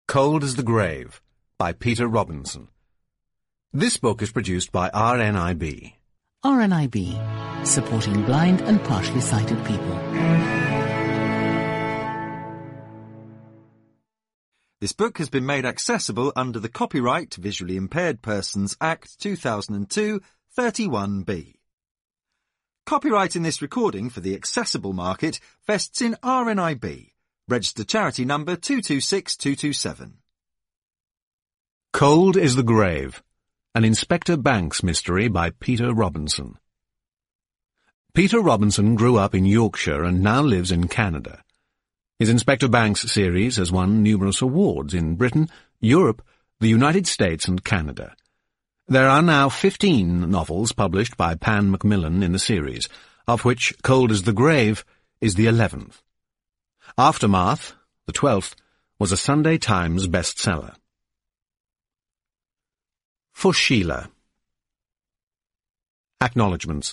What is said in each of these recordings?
Cold as the Grave by Peter Robinson. This book is produced by RNIB. RNIB, supporting blind and partially sighted people. This book has been made accessible under the Copyright Visually Impaired Persons Act 2002, 31B. Copyright in this recording for the accessible market vests in RNIB, registered charity number 226227. Cold is the Grave, an Inspector Banks mystery by Peter Robinson. Peter Robinson grew up in Yorkshire and now lives in Canada. His Inspector Banks series has won numerous awards in Britain, Europe, the United States and Canada. There are now 15 novels published by Pan Macmillan in the series, of which Cold as the Grave is the 11th. Aftermath, the 12th, was a Sunday Times bestseller. For Sheila. Acknowledgements.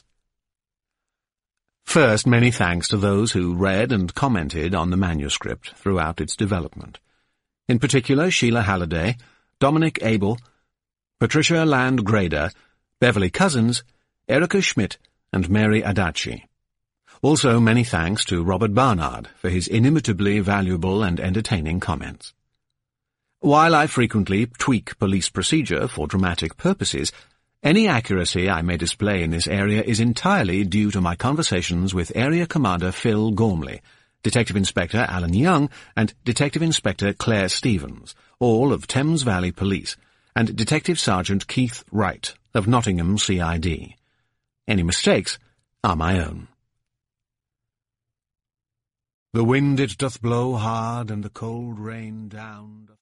First, many thanks to those who read and commented on the manuscript throughout its development. In particular, Sheila Halliday, Dominic Abel, Patricia Land Grader, Beverly Cousins, Erica Schmidt, and Mary Adachi. Also, many thanks to Robert Barnard for his inimitably valuable and entertaining comments. While I frequently tweak police procedure for dramatic purposes, any accuracy I may display in this area is entirely due to my conversations with Area Commander Phil Gormley, Detective Inspector Alan Young, and Detective Inspector Claire Stevens, all of Thames Valley Police, and Detective Sergeant Keith Wright of Nottingham CID. Any mistakes are my own. The wind it doth blow hard, and the cold rain down.